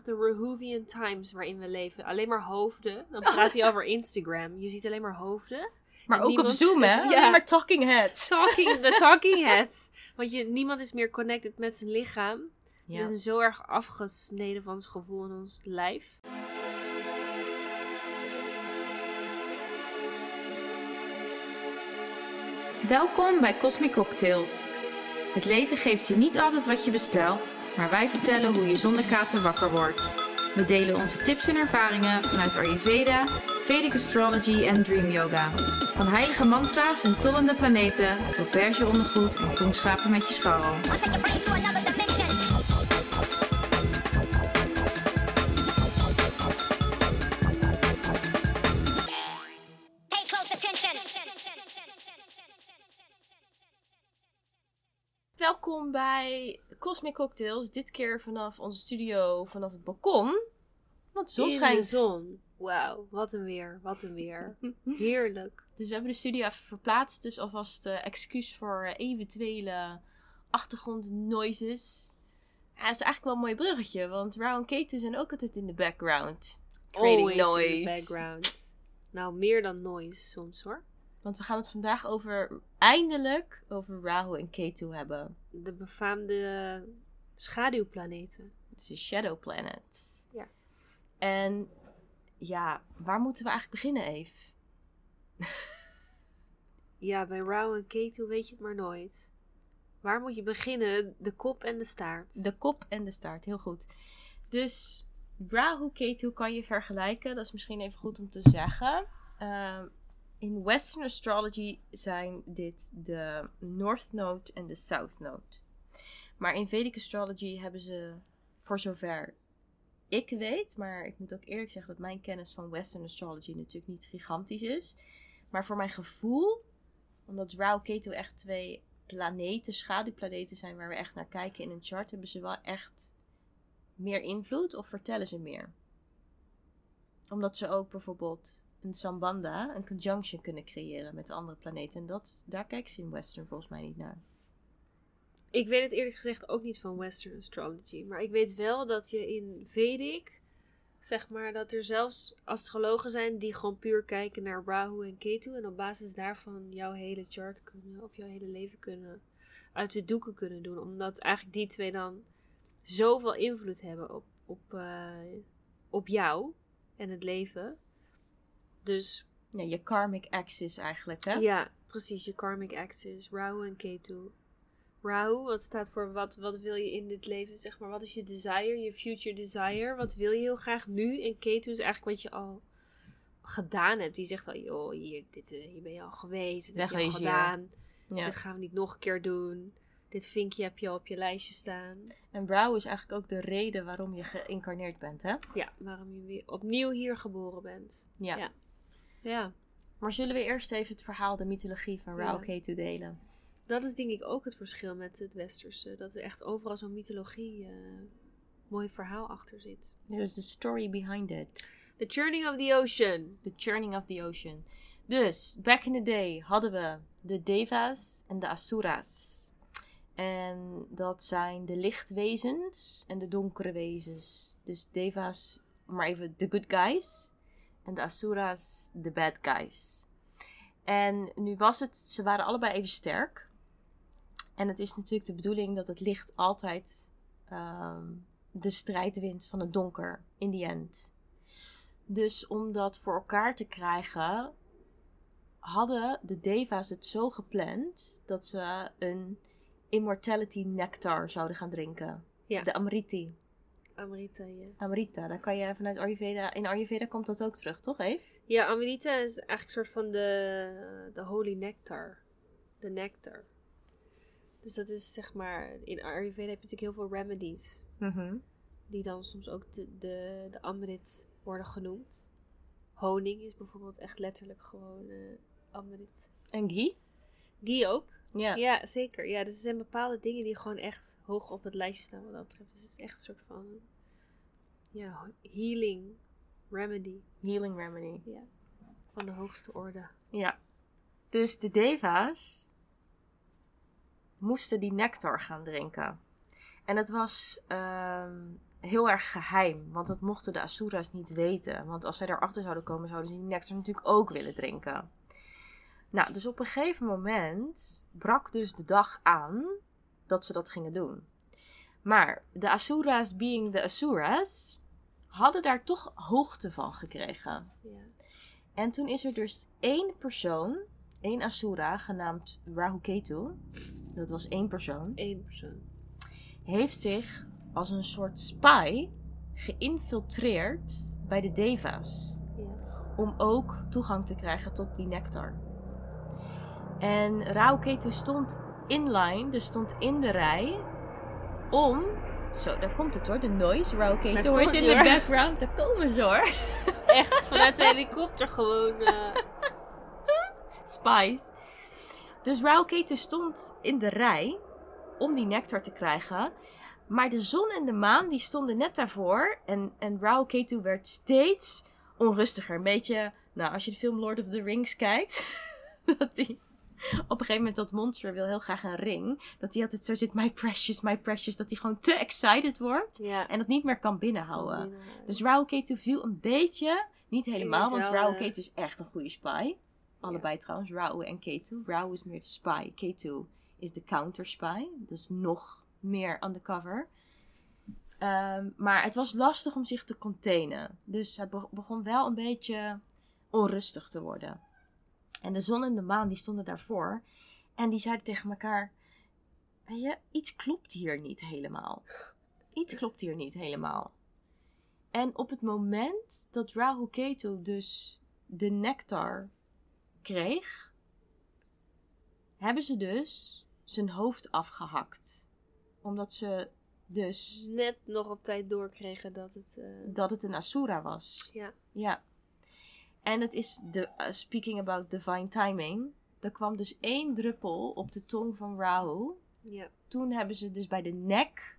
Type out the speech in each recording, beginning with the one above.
De Rahuvian Times waarin we leven. Alleen maar hoofden. Dan praat hij over Instagram. Je ziet alleen maar hoofden. Maar en ook niemand... op Zoom, hè? Alleen maar talking heads. De talking heads. Want niemand is meer connected met zijn lichaam. Ja. Ze zijn zo erg afgesneden van ons gevoel en ons lijf. Welkom bij Cosmic Cocktails. Het leven geeft je niet altijd wat je bestelt, maar wij vertellen hoe je zonder kater wakker wordt. We delen onze tips en ervaringen vanuit Ayurveda, Vedic Astrology en Dream Yoga. Van heilige mantra's en tollende planeten tot beige ondergoed en tongschrapen met je scharrel. Welkom bij Cosmic Cocktails. Dit keer vanaf onze studio, vanaf het balkon. Want de zon schijnt. In de zon. Wauw, wat een weer. Wat een weer. Heerlijk. Dus we hebben de studio even verplaatst. Dus alvast excuus voor eventuele achtergrondnoises. Ja, dat is eigenlijk wel een mooi bruggetje. Want Rao en Ketu zijn ook altijd in de background. Creating Always noise. in the background. Nou, meer dan noise soms hoor. Want we gaan het vandaag eindelijk over Rahu en Ketu hebben. De befaamde schaduwplaneten. Dus de shadow planets. Ja. En ja, waar moeten we eigenlijk beginnen, Eve? Ja, bij Rahu en Ketu weet je het maar nooit. Waar moet je beginnen? De kop en de staart. De kop en de staart, heel goed. Dus Rahu, Ketu kan je vergelijken. Dat is misschien even goed om te zeggen. In Western Astrology zijn dit de North Node en de South Node. Maar in Vedic Astrology hebben ze, voor zover ik weet, maar ik moet ook eerlijk zeggen dat mijn kennis van Western Astrology natuurlijk niet gigantisch is. Maar voor mijn gevoel, omdat Rahu, Ketu echt twee planeten, schaduwplaneten zijn waar we echt naar kijken in een chart, hebben ze wel echt meer invloed of vertellen ze meer? Omdat ze ook bijvoorbeeld een sambandha, een conjunction kunnen creëren met andere planeten. En daar kijken ze in Western volgens mij niet naar. Ik weet het eerlijk gezegd ook niet van Western Astrology. Maar ik weet wel dat je in Vedic, zeg maar, dat er zelfs astrologen zijn die gewoon puur kijken naar Rahu en Ketu. En op basis daarvan jouw hele chart kunnen, of jouw hele leven kunnen, uit de doeken kunnen doen. Omdat eigenlijk die twee dan zoveel invloed hebben op jou en het leven. Dus ja, je karmic axis eigenlijk, hè? ja, precies. Je karmic axis. Rahu en Ketu. Rahu, wat staat voor wat wil je in dit leven, zeg maar. Wat is je desire, je future desire? Wat wil je heel graag nu? En Ketu is eigenlijk wat je al gedaan hebt. Die zegt al, joh, hier ben je al geweest. Dit heb je al gedaan. Ja. Dit gaan we niet nog een keer doen. Dit vinkje heb je al op je lijstje staan. En Rahu is eigenlijk ook de reden waarom je geïncarneerd bent, hè? Ja, waarom je weer opnieuw hier geboren bent. Ja. Maar zullen we eerst even het verhaal, de mythologie van Rahu Ketu delen? Dat is denk ik ook het verschil met het westerse. Dat er echt overal zo'n mythologie, mooi verhaal achter zit. There's the story behind it. The Churning of the Ocean. The Churning of the Ocean. Dus, back in the day hadden we de Devas en de Asuras. En dat zijn de lichtwezens en de donkere wezens. Dus Devas, maar even de good guys. En de Asuras, de bad guys. En nu ze waren allebei even sterk. En het is natuurlijk de bedoeling dat het licht altijd de strijd wint van het donker, in the end. Dus om dat voor elkaar te krijgen, hadden de Devas het zo gepland dat ze een immortality nectar zouden gaan drinken. Ja. De Amriti. Amrita, ja. Amrita, daar kan je vanuit Ayurveda... In Ayurveda komt dat ook terug, toch, Eve? Ja, Amrita is eigenlijk een soort van de holy nectar. De nectar. Dus dat is, zeg maar... In Ayurveda heb je natuurlijk heel veel remedies. Mm-hmm. Die dan soms ook de Amrit worden genoemd. Honing is bijvoorbeeld echt letterlijk gewoon Amrit. En ghee? Ghee ook. Ja. Ja, zeker. Ja, dus er zijn bepaalde dingen die gewoon echt hoog op het lijstje staan wat dat betreft. Dus het is echt een soort van healing remedy. Healing remedy. Ja. Van de hoogste orde. Ja. Dus de Devas moesten die nectar gaan drinken. En het was heel erg geheim. Want dat mochten de Asura's niet weten. Want als zij daarachter zouden komen, zouden ze die nectar natuurlijk ook willen drinken. Nou, dus op een gegeven moment brak dus de dag aan dat ze dat gingen doen. Maar de Asura's being the Asura's hadden daar toch hoogte van gekregen. Ja. En toen is er dus één persoon, één Asura, genaamd Rahuketu. Dat was één persoon. Eén persoon. Heeft zich als een soort spy geïnfiltreerd bij de Deva's. Ja. Om ook toegang te krijgen tot die nectar. En Rahuketu stond in line, dus stond in de rij om... Zo, daar komt het hoor, de noise. Rahuketu hoort in de background. Daar komen ze hoor. Echt, vanuit de helikopter gewoon. Spies. Dus Rahuketu stond in de rij om die nectar te krijgen. Maar de zon en de maan die stonden net daarvoor. En Rahuketu werd steeds onrustiger. Een beetje, nou als je de film Lord of the Rings kijkt. Dat hij op een gegeven moment, dat monster wil heel graag een ring. Dat hij altijd zo zit, my precious. Dat hij gewoon te excited wordt. Ja. En dat niet meer kan binnenhouden. Dus Rahuketu viel een beetje, niet helemaal. Want Rahuketu is echt een goede spy. Allebei trouwens, Rahu en Ketu. Rahu is meer de spy. Ketu is de counter spy. Dus nog meer undercover. Maar het was lastig om zich te containen. Dus hij begon wel een beetje onrustig te worden. En de zon en de maan die stonden daarvoor. En die zeiden tegen elkaar... Weet je, iets klopt hier niet helemaal. Iets klopt hier niet helemaal. En op het moment dat Rahuketu dus de nectar kreeg... hebben ze dus zijn hoofd afgehakt. Omdat ze dus... net nog op tijd doorkregen dat het... dat het een Asura was. Ja. Ja. En het is, speaking about divine timing, er kwam dus 1 druppel op de tong van Rahu. Ja. Toen hebben ze dus bij de nek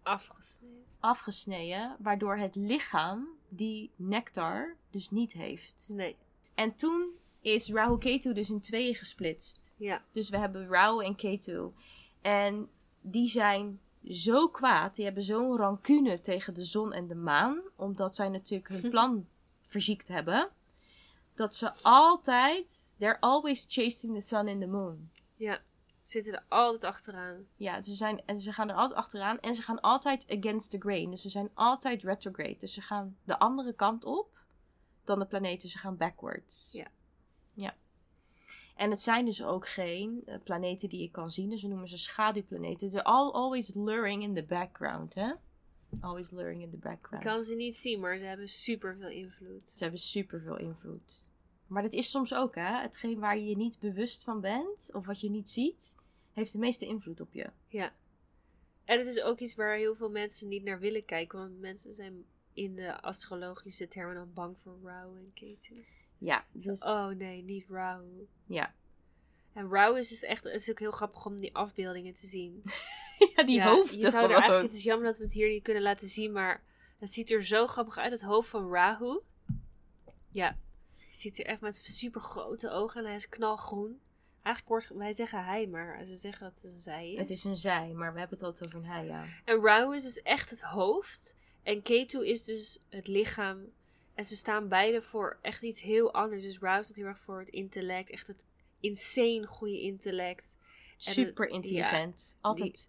afgesneden, waardoor het lichaam die nectar dus niet heeft. Nee. En toen is Rahuketu dus in 2 gesplitst. Ja. Dus we hebben Rahu en Ketu. En die zijn zo kwaad, die hebben zo'n rancune tegen de zon en de maan, omdat zij natuurlijk hun plan verziekt hebben. Dat ze altijd... They're always chasing the sun and the moon. Ja. Zitten er altijd achteraan. Ja, ze gaan er altijd achteraan. En ze gaan altijd against the grain. Dus ze zijn altijd retrograde. Dus ze gaan de andere kant op dan de planeten. Ze gaan backwards. Ja. Ja. En het zijn dus ook geen planeten die je kan zien. Dus we noemen ze schaduwplaneten. They're always luring in the background, hè? Always luring in the background. Je kan ze niet zien, maar ze hebben super veel invloed. Ze hebben super veel invloed. Maar dat is soms ook, hè? Hetgeen waar je je niet bewust van bent, of wat je niet ziet, heeft de meeste invloed op je. Ja. En het is ook iets waar heel veel mensen niet naar willen kijken, want mensen zijn in de astrologische termen dan bang voor Rahu en Ketu. Ja, dus... Oh nee, niet Rahu. Ja. En Rahu is dus echt, het is ook heel grappig om die afbeeldingen te zien. Ja, die hoofden Je zou er gewoon. eigenlijk, het is jammer dat we het hier niet kunnen laten zien, maar het ziet er zo grappig uit, het hoofd van Rahu. Ja, het ziet er echt met super grote ogen en hij is knalgroen. Eigenlijk wij zeggen hij, maar ze zeggen dat het een zij is. Het is een zij, maar we hebben het altijd over een hij, ja. En Rahu is dus echt het hoofd. En Ketu is dus het lichaam. En ze staan beide voor echt iets heel anders. Dus Rahu staat heel erg voor het intellect. Echt het insane goede intellect. Super intelligent. Altijd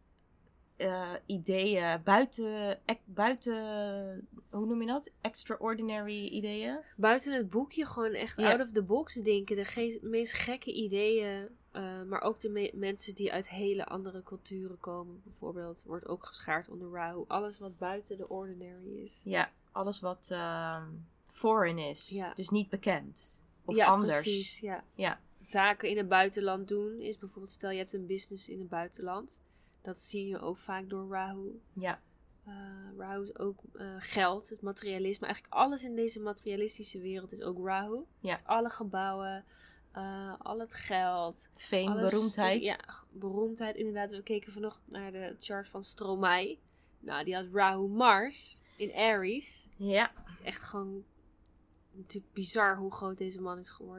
ideeën buiten, hoe noem je dat? Extraordinary ideeën. Buiten het boekje gewoon echt out of the box denken. De meest gekke ideeën. Maar ook de mensen die uit hele andere culturen komen. Bijvoorbeeld wordt ook geschaard onder Rahu. Alles wat buiten de ordinary is. Ja, alles wat foreign is. Ja. Dus niet bekend. Of ja, anders. Precies, ja. Ja. Zaken in het buitenland doen is bijvoorbeeld, stel je hebt een business in het buitenland. Dat zie je ook vaak door Rahu. Ja. Rahu is ook geld, het materialisme. Eigenlijk alles in deze materialistische wereld is ook Rahu. Ja. Dus alle gebouwen, al het geld. Fame, beroemdheid. Ja, beroemdheid. Inderdaad, we keken vanochtend naar de chart van Stromae. Nou, die had Rahu Mars in Aries. Ja. Het is echt gewoon natuurlijk bizar hoe groot deze man is geworden.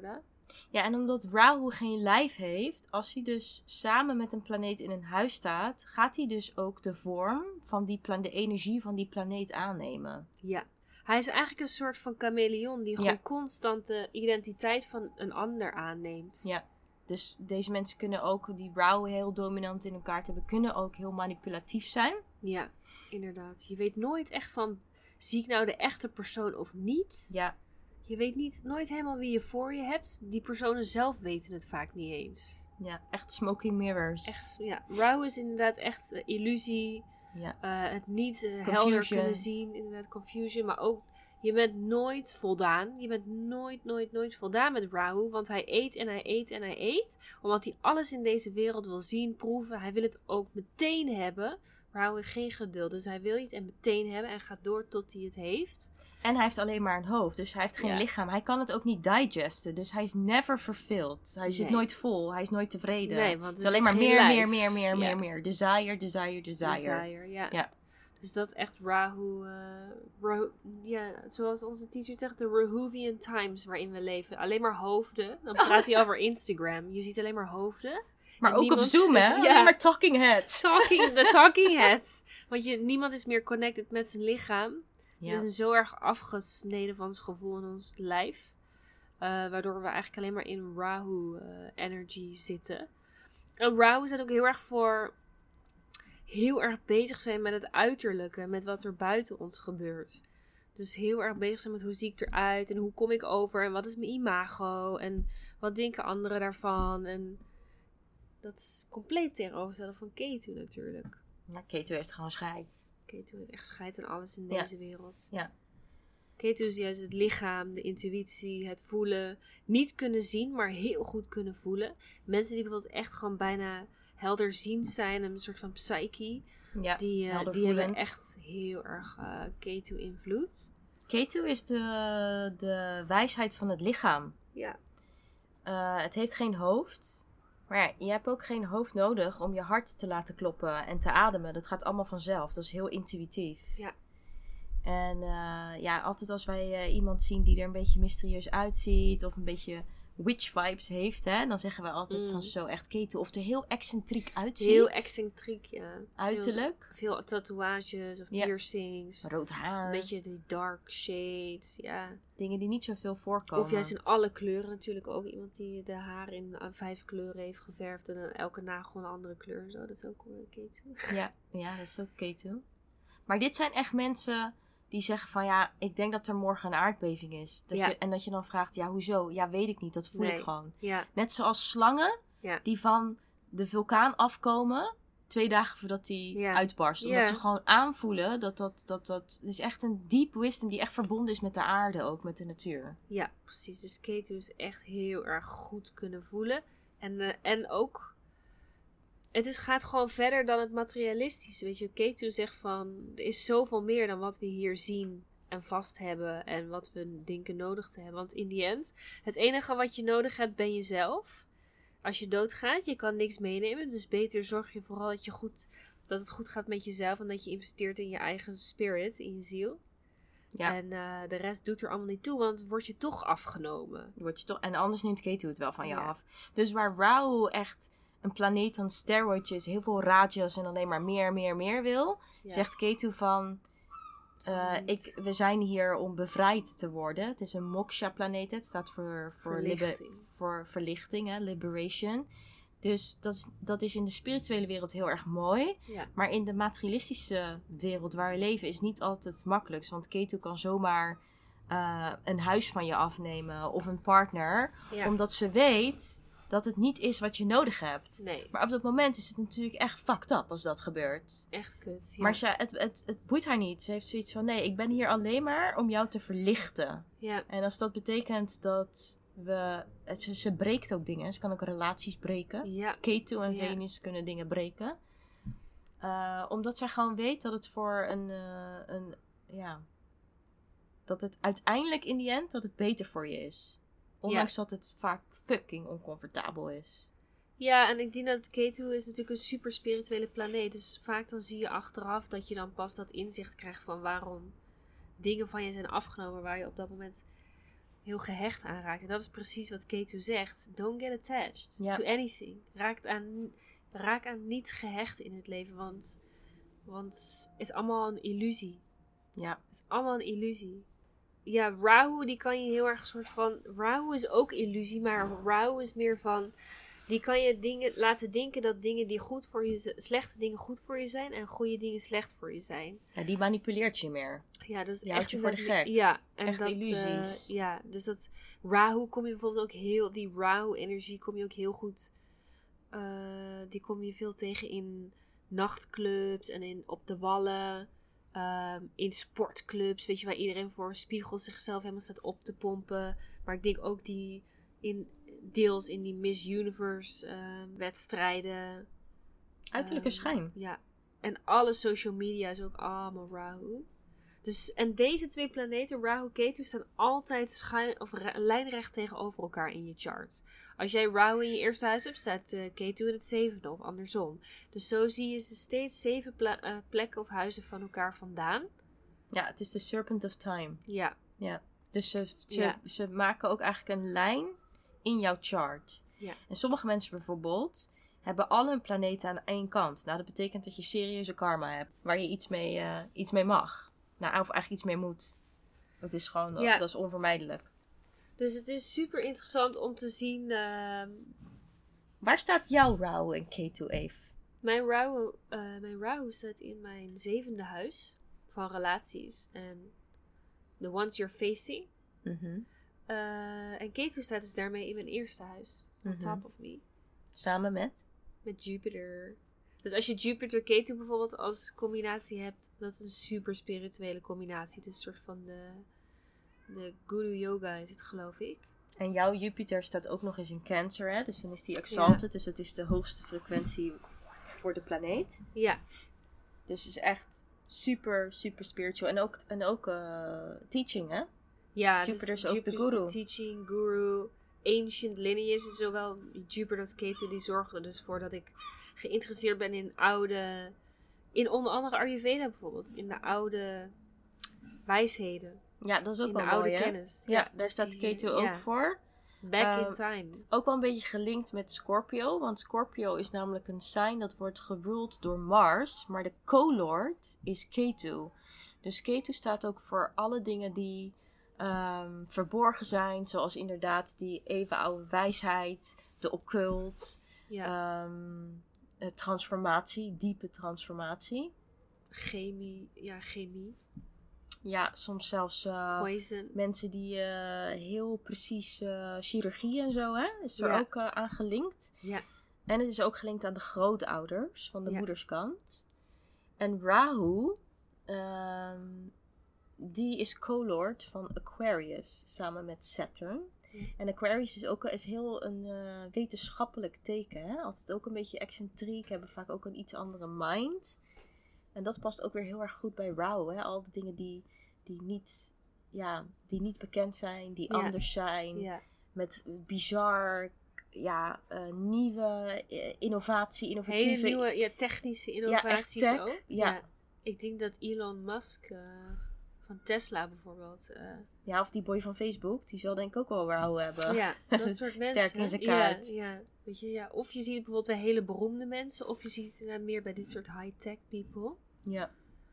Ja, en omdat Rahu geen lijf heeft, als hij dus samen met een planeet in een huis staat, gaat hij dus ook de vorm van de energie van die planeet aannemen. Ja. Hij is eigenlijk een soort van chameleon die gewoon constant de identiteit van een ander aanneemt. Ja. Dus deze mensen kunnen ook, die Rahu heel dominant in hun kaart hebben, kunnen ook heel manipulatief zijn. Ja, inderdaad. Je weet nooit echt van, zie ik nou de echte persoon of niet? Ja. Je weet nooit helemaal wie je voor je hebt. Die personen zelf weten het vaak niet eens. Ja, echt smoking mirrors. Echt, ja. Rahu is inderdaad echt illusie. Ja. Het niet helder kunnen zien. Inderdaad, confusion. Maar ook, je bent nooit voldaan. Je bent nooit voldaan met Rahu. Want hij eet en hij eet en hij eet. Omdat hij alles in deze wereld wil zien, proeven. Hij wil het ook meteen hebben. Rahu heeft geen geduld. Dus hij wil het en meteen hebben. En gaat door tot hij het heeft. En hij heeft alleen maar een hoofd. Dus hij heeft geen lichaam. Hij kan het ook niet digesten. Dus hij is never fulfilled. Hij zit nooit vol. Hij is nooit tevreden. Nee, want het is alleen maar meer. Desire. Ja. Dus dat echt Rahu, zoals onze teacher zegt, de Rahuvian times waarin we leven. Alleen maar hoofden. Dan praat hij over Instagram. Je ziet alleen maar hoofden. Maar ook op Zoom, hè? Alleen maar talking heads. The talking heads. Want niemand is meer connected met zijn lichaam. Ja. We zijn zo erg afgesneden van ons gevoel en ons lijf. Waardoor we eigenlijk alleen maar in Rahu energy zitten. En Rahu staat ook heel erg voor heel erg bezig zijn met het uiterlijke. Met wat er buiten ons gebeurt. Dus heel erg bezig zijn met hoe zie ik eruit. En hoe kom ik over. En wat is mijn imago. En wat denken anderen daarvan. En dat is compleet tegenovergestelde van Ketu natuurlijk. Ja, Ketu heeft gewoon scheid. Ketu heeft echt scheid aan alles in deze wereld. Ja. Ketu is juist het lichaam, de intuïtie, het voelen. Niet kunnen zien, maar heel goed kunnen voelen. Mensen die bijvoorbeeld echt gewoon bijna helderziend zijn. Een soort van psyche. Ja, die hebben echt heel erg Ketu invloed. Ketu is de wijsheid van het lichaam. Ja. Het heeft geen hoofd. Maar ja, je hebt ook geen hoofd nodig om je hart te laten kloppen en te ademen. Dat gaat allemaal vanzelf. Dat is heel intuïtief. Ja. En altijd als wij iemand zien die er een beetje mysterieus uitziet of een beetje witch vibes heeft, hè, dan zeggen we altijd van zo echt Ketu. Of er heel excentriek uitziet. Heel excentriek, ja. Uiterlijk. Veel tatoeages of piercings. Rood haar. Een beetje die dark shades, ja. Dingen die niet zoveel voorkomen. Of juist in alle kleuren natuurlijk ook. Iemand die de haar in 5 kleuren heeft geverfd en dan elke nagel een andere kleur en zo. Dat is ook Ketu. Ja, dat is ook Ketu. Maar dit zijn echt mensen die zeggen van ja, ik denk dat er morgen een aardbeving is. En dat je dan vraagt, ja, hoezo? Ja, weet ik niet. Dat voel ik gewoon. Ja. Net zoals slangen die van de vulkaan afkomen 2 dagen voordat die uitbarst. Omdat ze gewoon aanvoelen dat is echt een deep wisdom die echt verbonden is met de aarde ook, met de natuur. Ja, precies. Dus Ketu is echt heel erg goed kunnen voelen. En ook, gaat gewoon verder dan het materialistische. Weet je, Ketu zegt van, er is zoveel meer dan wat we hier zien en vast hebben en wat we denken nodig te hebben. Want in die end, het enige wat je nodig hebt ben jezelf. Als je doodgaat, je kan niks meenemen. Dus beter zorg je vooral dat het goed gaat met jezelf en dat je investeert in je eigen spirit, in je ziel. Ja. En de rest doet er allemaal niet toe, want word je toch afgenomen. En anders neemt Ketu het wel van je af. Dus waar Rahu echt een planeet van steroidjes, heel veel rajas en alleen maar meer wil, zegt Ketu van, we zijn hier om bevrijd te worden. Het is een moksha-planeet. Het staat voor verlichting, hè, liberation. Dus dat is in de spirituele wereld heel erg mooi. Ja. Maar in de materialistische wereld waar we leven is niet altijd makkelijk. Want Ketu kan zomaar een huis van je afnemen of een partner. Ja. Omdat ze weet dat het niet is wat je nodig hebt. Nee. Maar op dat moment is het natuurlijk echt fucked up als dat gebeurt. Echt kut, ja. Maar het boeit haar niet. Ze heeft zoiets van, nee, ik ben hier alleen maar om jou te verlichten. Ja. En als dat betekent dat ze breekt ook dingen. Ze kan ook relaties breken. Ja. Ketu en Venus kunnen dingen breken. Omdat zij gewoon weet dat het voor dat het uiteindelijk in die end dat het beter voor je is. Ondanks dat het vaak fucking oncomfortabel is. Ja, en ik denk dat Ketu is natuurlijk een super spirituele planeet. Dus vaak dan zie je achteraf dat je dan pas dat inzicht krijgt van waarom dingen van je zijn afgenomen waar je op dat moment heel gehecht aan raakt. En dat is precies wat K2 zegt. Don't get attached to anything. Raak aan niets gehecht in het leven. Want het is allemaal een illusie. Ja. Het is allemaal een illusie. Ja, Rahu, die kan je heel erg soort van... Rahu is ook illusie, maar Rahu is meer van... Die kan je dingen laten denken dat dingen die goed voor je... Slechte dingen goed voor je zijn en goede dingen slecht voor je zijn. Ja, die manipuleert je meer. Ja, dat is Die echt... houdt je voor de gek. Ja. En echt dat, illusies. Ja, dus dat... Rahu kom je bijvoorbeeld ook heel... Die Rahu-energie kom je ook heel goed... die kom je veel tegen in nachtclubs en op de wallen... in sportclubs, weet je, waar iedereen voor een spiegel zichzelf helemaal staat op te pompen. Maar ik denk ook deels in die Miss Universe wedstrijden. Uiterlijke schijn. Ja. En alle social media is ook allemaal Rahu. Dus, en deze twee planeten, Rahu, Ketu, staan altijd lijnrecht tegenover elkaar in je chart. Als jij Rahu in je eerste huis hebt, staat Ketu in het 7e of andersom. Dus zo zie je ze steeds 7 plekken of huizen van elkaar vandaan. Ja, het is de Serpent of Time. Ja. Ja. Dus ze maken ook eigenlijk een lijn in jouw chart. Ja. En sommige mensen bijvoorbeeld hebben al hun planeten aan één kant. Nou, dat betekent dat je serieuze karma hebt. Waar je iets mee mag. Nou, of eigenlijk iets mee moet. Het is gewoon, dat is onvermijdelijk. Dus het is super interessant om te zien... Waar staat jouw Rahu en Ketu, Eve? Mijn Rahu staat in mijn 7e huis van relaties. En the ones you're facing. Mm-hmm. En Ketu staat dus daarmee in mijn eerste huis. On top of me. Samen met? Met Jupiter. Dus als je Jupiter-Ketu bijvoorbeeld als combinatie hebt, dat is een super spirituele combinatie. Dus een soort van de Guru Yoga is het, geloof ik. En jouw Jupiter staat ook nog eens in Cancer, hè? Dus dan is die exalted, dus het is de hoogste frequentie voor de planeet. Ja. Dus het is echt super, super spiritual. En ook teaching, hè? Ja, Jupiter dus is ook Jupiter de guru. is de teaching, guru, ancient lineage. Zowel Jupiter als Ketu, die zorgen er dus voor dat ik geïnteresseerd ben in onder andere Ayurveda bijvoorbeeld. In de oude wijsheden. Ja, dat is ook in wel de oude mooi, hè? kennis. Ja, daar dus staat Ketu ook voor. Back in time. Ook wel een beetje gelinkt met Scorpio. Want Scorpio is namelijk een sign dat wordt geruled door Mars. Maar de co-lord is Ketu. Dus Ketu staat ook voor alle dingen die verborgen zijn. Zoals inderdaad die eeuwenoude wijsheid. De occult. Ja. Transformatie. Diepe transformatie. Chemie. Ja, soms zelfs Poison. mensen die heel precies chirurgie en zo, hè, is er ook aan gelinkt. Ja. En het is ook gelinkt aan de grootouders van de moederskant. En Rahu, die is co-lord van Aquarius samen met Saturn. Ja. En Aquarius is heel een wetenschappelijk teken, hè? Altijd ook een beetje excentriek, hebben vaak ook een iets andere mind. En dat past ook weer heel erg goed bij Rahu, hè? Al de dingen die niet bekend zijn, die anders zijn. Ja. Met bizar, nieuwe innovatieve... Hele nieuwe, technische innovaties tech, ook. Ja. Ik denk dat Elon Musk van Tesla bijvoorbeeld... of die boy van Facebook, die zal denk ik ook wel Rahu hebben. Ja, dat soort mensen. Sterk in zijn kaart. Ja. Weet je, of je ziet het bijvoorbeeld bij hele beroemde mensen, of je ziet het meer bij dit soort high-tech people. Ja.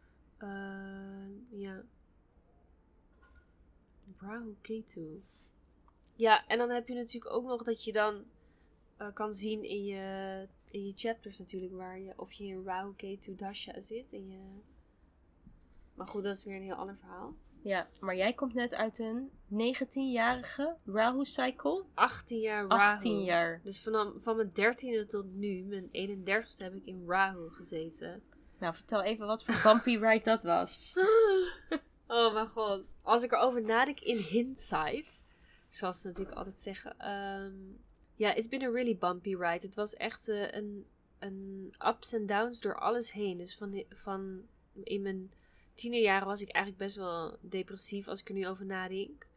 Rahu Ketu. Ja, en dan heb je natuurlijk ook nog dat je dan kan zien in je chapters natuurlijk, of je in Rahu Ketu Dasha zit. Maar goed, dat is weer een heel ander verhaal. Ja, maar jij komt net uit een 19-jarige Rahu-cycle. 18 jaar Rahu. 18 jaar. Dus van mijn 13e tot nu, mijn 31ste, heb ik in Rahu gezeten. Nou, vertel even wat voor bumpy ride dat was. Oh mijn god. Als ik erover nadenk in hindsight, zoals ze natuurlijk altijd zeggen. It's been a really bumpy ride. Het was echt een ups en downs door alles heen. Dus van in mijn tienerjaren was ik eigenlijk best wel depressief als ik er nu over nadenk.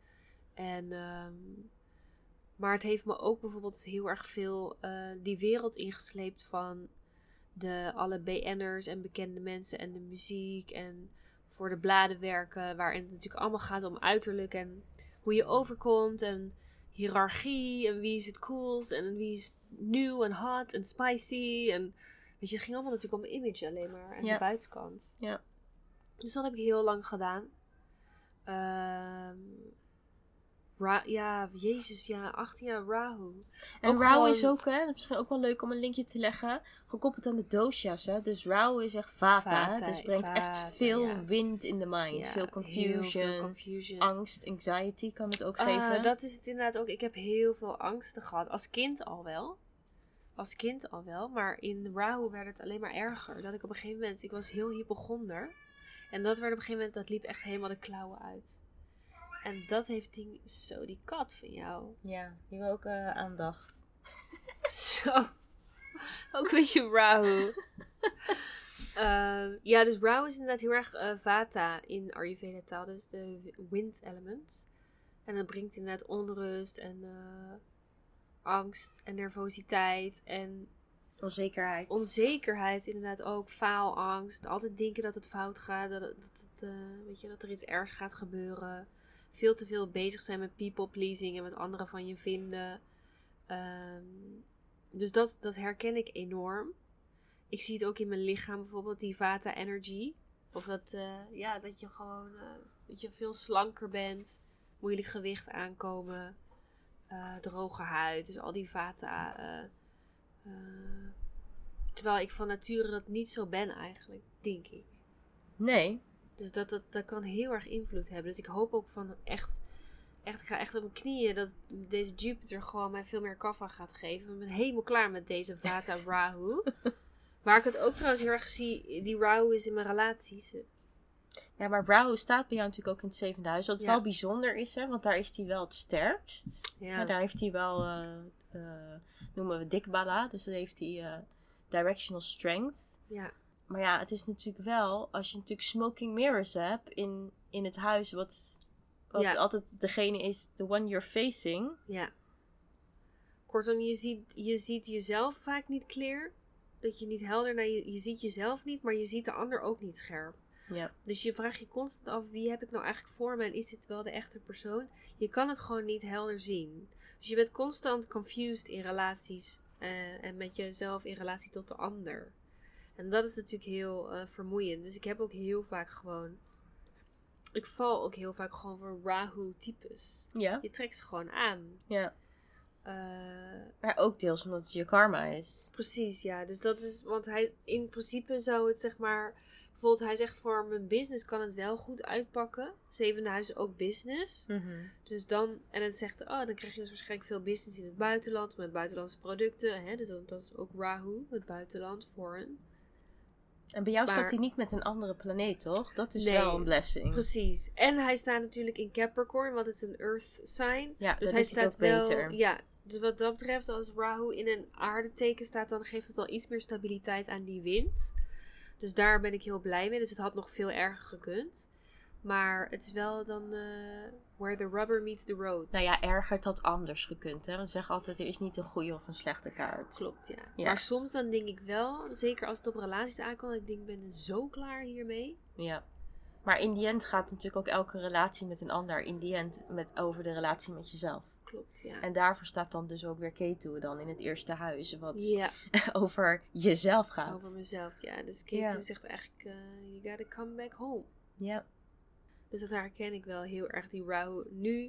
Maar het heeft me ook bijvoorbeeld heel erg veel die wereld ingesleept van alle BN'ers en bekende mensen en de muziek en voor de bladen werken, waarin het natuurlijk allemaal gaat om uiterlijk en hoe je overkomt en hiërarchie en wie is het coolst en wie is nieuw en hot en spicy en weet je, het ging allemaal natuurlijk om image alleen maar en de buitenkant. Ja. Dus dat heb ik heel lang gedaan. 18 jaar Rahu. En Ook Rahu gewoon- is ook, hè, misschien ook wel leuk om een linkje te leggen, gekoppeld aan de dosha's, hè. Dus Rahu is echt vata, hè. Dus brengt echt veel wind in de mind. Ja, veel heel confusion, veel confusion. angst, anxiety kan het ook geven. Dat is het inderdaad ook. Ik heb heel veel angsten gehad. Als kind al wel. Maar in Rahu werd het alleen maar erger. Dat ik op een gegeven moment... Ik was heel hypochonder. En dat werd op een gegeven moment... Dat liep echt helemaal de klauwen uit. En dat heeft die kat van jou. Ja, die wil ook aandacht. Zo. Ook een beetje Rahu. Dus Rahu is inderdaad heel erg vata in Ayurveda taal. Dus de wind element. En dat brengt inderdaad onrust en angst en nervositeit en onzekerheid inderdaad ook. Faalangst. Altijd denken dat het fout gaat. Dat er iets ergs gaat gebeuren. Veel te veel bezig zijn met people pleasing en wat anderen van je vinden. Dus dat herken ik enorm. Ik zie het ook in mijn lichaam bijvoorbeeld, die vata energy. Of dat je gewoon veel slanker bent. Moeilijk gewicht aankomen. Droge huid. Dus al die vata. Terwijl ik van nature dat niet zo ben eigenlijk, denk ik. Nee. Dus dat kan heel erg invloed hebben. Dus ik hoop ook van echt, ik ga echt op mijn knieën dat deze Jupiter gewoon mij veel meer kaffa gaat geven. Ik ben helemaal klaar met deze Vata Rahu. Waar ik het ook trouwens heel erg zie, die Rahu is in mijn relaties. Ja, maar Rahu staat bij jou natuurlijk ook in het 7e huis. Wat wel bijzonder is, hè, want daar is hij wel het sterkst. Ja. Daar heeft hij wel, noemen we Dikbala. Dus dan heeft hij directional strength. Ja. Maar ja, het is natuurlijk wel, als je natuurlijk smoking mirrors hebt in het huis, wat altijd degene is, the one you're facing. Ja. Kortom, je ziet jezelf vaak niet clear. Dat je niet helder naar je ziet jezelf niet, maar je ziet de ander ook niet scherp. Ja. Dus je vraagt je constant af, wie heb ik nou eigenlijk voor me en is dit wel de echte persoon? Je kan het gewoon niet helder zien. Dus je bent constant confused in relaties en met jezelf in relatie tot de ander. En dat is natuurlijk heel vermoeiend. Dus ik heb ook heel vaak gewoon... Ik val ook heel vaak gewoon voor Rahu-types. Ja. Je trekt ze gewoon aan. Ja. Maar ook deels omdat het je karma is. Precies, ja. Dus dat is... Want hij in principe zou het zeg maar... Bijvoorbeeld hij zegt voor mijn business kan het wel goed uitpakken. 7e huis ook business. Mm-hmm. Dus dan... En het zegt... dan krijg je dus waarschijnlijk veel business in het buitenland. Met buitenlandse producten. Hè? Dus dat is ook Rahu. Het buitenland, foreign. En bij jou staat hij niet met een andere planeet, toch? Dat is wel een blessing. Precies. En hij staat natuurlijk in Capricorn, want het is een earth sign. Ja, dus hij staat ook beter. Ja, dus wat dat betreft, als Rahu in een aardeteken staat, dan geeft het al iets meer stabiliteit aan die wind. Dus daar ben ik heel blij mee. Dus het had nog veel erger gekund. Maar het is wel dan where the rubber meets the road. Nou ja, erger het had anders gekund. Hè? Want ze zeggen altijd, er is niet een goede of een slechte kaart. Klopt, ja. Maar soms dan denk ik wel, zeker als het op relaties aankomt, dat ik denk, ik ben zo klaar hiermee. Ja. Maar in die end gaat natuurlijk ook elke relatie met een ander in die end over de relatie met jezelf. Klopt, ja. En daarvoor staat dan dus ook weer Ketu dan in het eerste huis. Wat ja. over jezelf gaat. Over mezelf, ja. Dus Ketu zegt eigenlijk, you gotta come back home. Ja. Dus dat herken ik wel heel erg, die Rahu.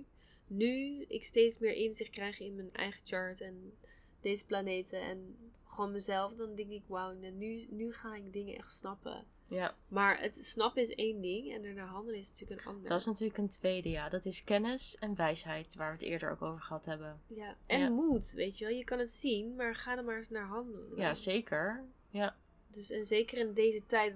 Nu ik steeds meer inzicht krijg in mijn eigen chart en deze planeten en gewoon mezelf, dan denk ik, wauw, nu ga ik dingen echt snappen. Ja. Maar het snappen is één ding en ernaar handelen is natuurlijk een ander. Dat is natuurlijk een tweede, ja. Dat is kennis en wijsheid, waar we het eerder ook over gehad hebben. Ja, en moed, weet je wel. Je kan het zien, maar ga er maar eens naar handelen. Ja, zeker. Ja. Dus en zeker in deze tijd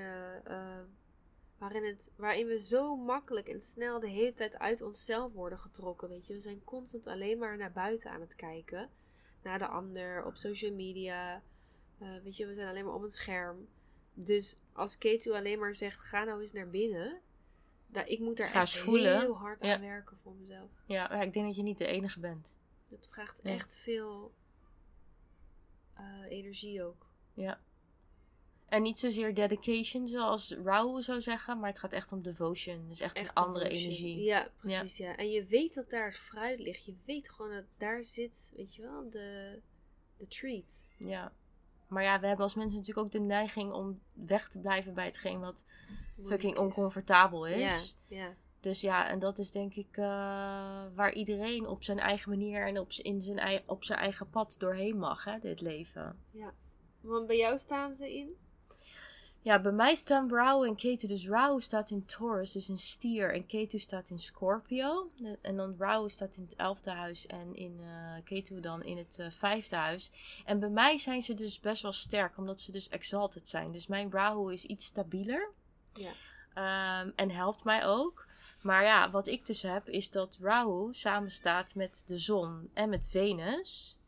waarin we zo makkelijk en snel de hele tijd uit onszelf worden getrokken, weet je. We zijn constant alleen maar naar buiten aan het kijken. Naar de ander, op social media. Weet je, we zijn alleen maar op het scherm. Dus als Ketu alleen maar zegt, ga nou eens naar binnen. Ik moet daar echt heel hard aan werken voor mezelf. Ja, ik denk dat je niet de enige bent. Dat vraagt echt veel energie ook. Ja. En niet zozeer dedication, zoals Rahu zou zeggen. Maar het gaat echt om devotion. Dus echt een andere devotion. energie. Ja, precies. Ja. En je weet dat daar het fruit ligt. Je weet gewoon dat daar zit, weet je wel, de treat. Ja. Maar ja, we hebben als mensen natuurlijk ook de neiging om weg te blijven bij hetgeen wat fucking oncomfortabel is. Ja. Dus ja, en dat is denk ik waar iedereen op zijn eigen manier en op zijn eigen pad doorheen mag, hè, dit leven. Ja. Want bij jou staan ze in? Ja, bij mij staan Rahu en Ketu. Dus Rahu staat in Taurus, dus een stier. En Ketu staat in Scorpio. En dan Rahu staat in het 11e huis en in Ketu dan in het 5e huis. En bij mij zijn ze dus best wel sterk, omdat ze dus exalted zijn. Dus mijn Rahu is iets stabieler. Ja. En helpt mij ook. Maar ja, wat ik dus heb, is dat Rahu samenstaat met de zon en met Venus.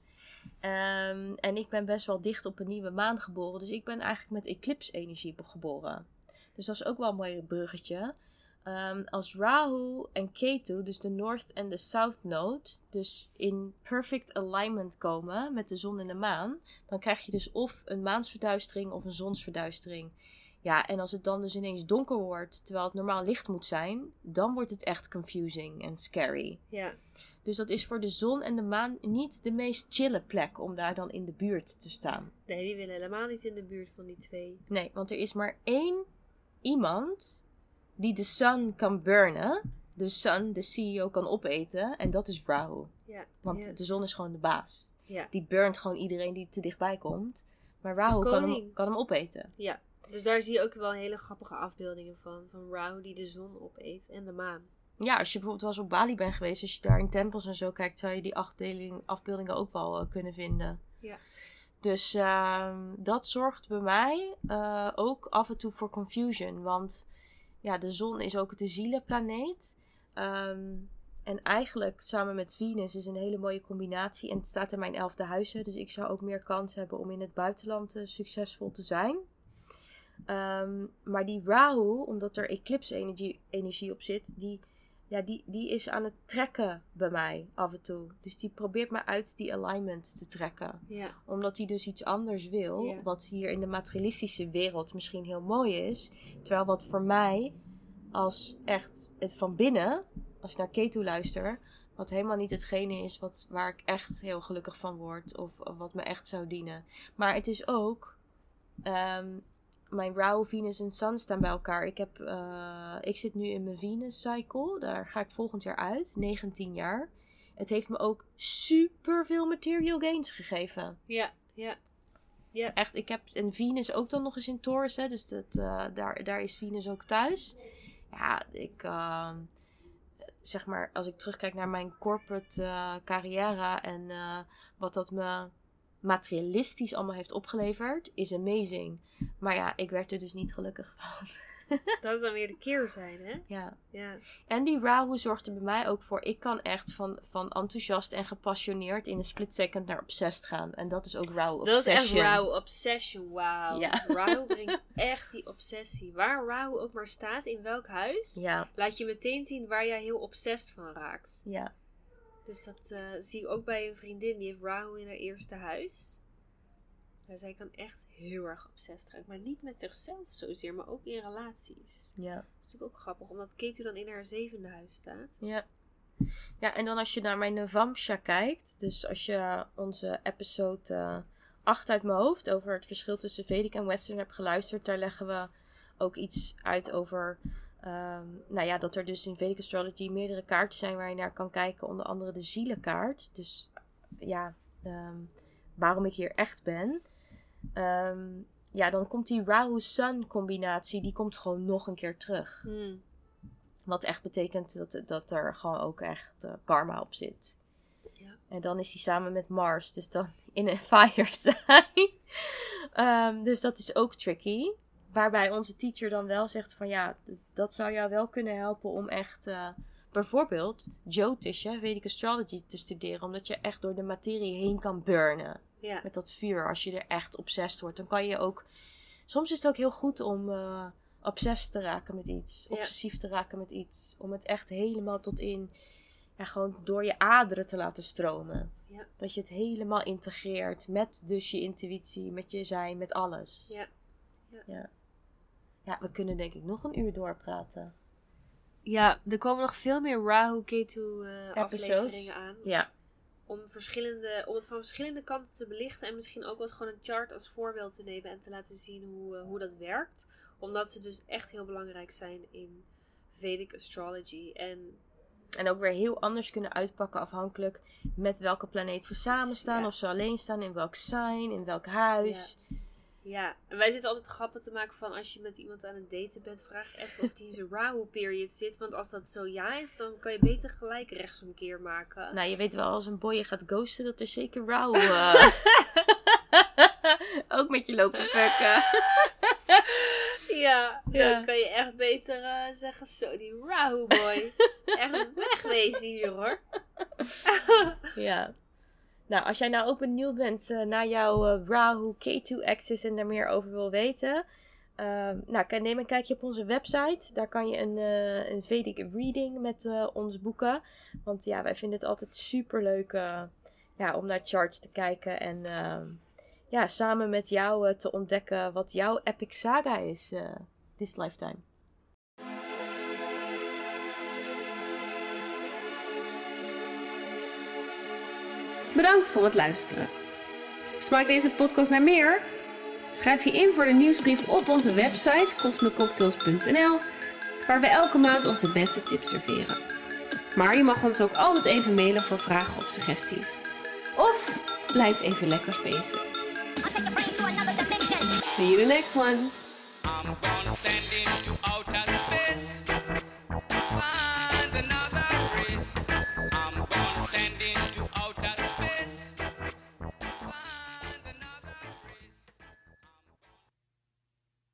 En ik ben best wel dicht op een nieuwe maan geboren. Dus ik ben eigenlijk met eclipse-energie geboren. Dus dat is ook wel een mooi bruggetje. Als Rahu en Ketu, dus de North en de South Node, dus in perfect alignment komen met de zon en de maan, dan krijg je dus of een maansverduistering of een zonsverduistering. Ja, en als het dan dus ineens donker wordt, terwijl het normaal licht moet zijn, dan wordt het echt confusing en scary. Ja. Dus dat is voor de zon en de maan niet de meest chille plek om daar dan in de buurt te staan. Nee, die willen helemaal niet in de buurt van die twee. Nee, want er is maar één iemand die de sun kan burnen. De sun, de CEO, kan opeten. En dat is Rahu. Ja. Want de zon is gewoon de baas. Ja. Die burnt gewoon iedereen die te dichtbij komt. Maar Rahu kan hem opeten. Ja. Dus daar zie je ook wel hele grappige afbeeldingen van. Van Rahu die de zon opeet en de maan. Ja, als je bijvoorbeeld wel eens op Bali bent geweest, als je daar in tempels en zo kijkt, zou je die afbeeldingen ook wel kunnen vinden. Ja. Dus dat zorgt bij mij ook af en toe voor confusion. Want ja, de zon is ook de zielenplaneet. En eigenlijk samen met Venus is een hele mooie combinatie. En het staat in mijn 11e huis. Dus ik zou ook meer kans hebben om in het buitenland succesvol te zijn. Maar die Rahu, omdat er eclipse-energie op zit, die is aan het trekken bij mij af en toe. Dus die probeert me uit die alignment te trekken. Ja. Omdat hij dus iets anders wil. Ja. Wat hier in de materialistische wereld misschien heel mooi is. Terwijl wat voor mij als echt het van binnen, als ik naar Ketu luister, wat helemaal niet hetgene is waar ik echt heel gelukkig van word. Of wat me echt zou dienen. Maar het is ook mijn Rahu, Venus en Sun staan bij elkaar. Ik zit nu in mijn Venus cycle. Daar ga ik volgend jaar uit. 19 jaar. Het heeft me ook super veel material gains gegeven. Ja. Echt, ik heb een Venus ook dan nog eens in Taurus. Hè, dus daar is Venus ook thuis. Ja, zeg maar, als ik terugkijk naar mijn corporate carrière en wat dat me materialistisch allemaal heeft opgeleverd, is amazing. Maar ja, ik werd er dus niet gelukkig van. Dat is dan weer de keerzijde, hè? Ja. Ja. En die Rahu zorgt er bij mij ook voor. Ik kan echt van enthousiast en gepassioneerd in een split second naar obsessed gaan. En dat is ook Rahu obsession. Dat is echt Rahu obsession, wauw. Ja. Rahu brengt echt die obsessie. Waar Rahu ook maar staat, in welk huis, Ja. laat je meteen zien waar jij heel obsessed van raakt. Ja. Dus dat zie ik ook bij een vriendin, die heeft Rahu in haar eerste huis. Ja, zij kan echt heel erg obsessed raken. Maar niet met zichzelf zozeer, maar ook in relaties. Ja. Dat is natuurlijk ook grappig, omdat Ketu dan in haar 7e huis staat. Ja. Ja, en dan als je naar mijn Navamsha kijkt, dus als je onze episode 8 uit mijn hoofd over het verschil tussen Vedic en Western hebt geluisterd, daar leggen we ook iets uit over, dat er dus in Vedic Astrology meerdere kaarten zijn waar je naar kan kijken, onder andere de zielenkaart. Dus ja, waarom ik hier echt ben. Dan komt die Rahu-Sun combinatie, die komt gewoon nog een keer terug. Wat echt betekent dat er gewoon ook echt karma op zit. Ja. En dan is hij samen met Mars, dus dan in een fire sign. Dus dat is ook tricky. Waarbij onze teacher dan wel zegt van ja, dat zou jou wel kunnen helpen om echt bijvoorbeeld Jyotisha, Vedic Astrology te studeren. Omdat je echt door de materie heen kan burnen. Ja. Met dat vuur, als je er echt obsessed wordt. Dan kan je ook, soms is het ook heel goed om obsessief te raken met iets. Obsessief te raken met iets. Om het echt helemaal tot in, gewoon door je aderen te laten stromen. Ja. Dat je het helemaal integreert met dus je intuïtie, met je zijn, met alles. Ja. Ja, we kunnen denk ik nog een uur doorpraten. Ja, er komen nog veel meer Rahu Ketu afleveringen aan. Ja. Om het van verschillende kanten te belichten. En misschien ook wel gewoon een chart als voorbeeld te nemen. En te laten zien hoe dat werkt. Omdat ze dus echt heel belangrijk zijn in Vedic Astrology. En ook weer heel anders kunnen uitpakken afhankelijk met welke planeet ze samen staan. Ja. Of ze alleen staan, in welk sign, in welk huis. Ja, en wij zitten altijd grappen te maken van als je met iemand aan het daten bent, vraag even of die in zijn Rahu period zit. Want als dat zo ja is, dan kan je beter gelijk rechtsomkeer maken. Nou, je weet wel, als een boy je gaat ghosten, dat er zeker Rahu ook met je loopt te fucken. Ja, dan kan je echt beter zeggen, zo die Rahu boy. Echt wegwezen hier hoor. Ja. Nou, als jij nou ook benieuwd bent naar jouw Rahu Ketu axis en daar meer over wil weten. Neem een kijkje op onze website. Daar kan je een Vedic reading met ons boeken. Want ja, wij vinden het altijd super leuk om naar charts te kijken. En samen met jou te ontdekken wat jouw epic saga is this lifetime. Bedankt voor het luisteren. Smaakt deze podcast naar meer? Schrijf je in voor de nieuwsbrief op onze website cosmiccocktails.nl, waar we elke maand onze beste tips serveren. Maar je mag ons ook altijd even mailen voor vragen of suggesties. Of blijf even lekker spacen. See you the next one. I'm gonna send into outer space. Find another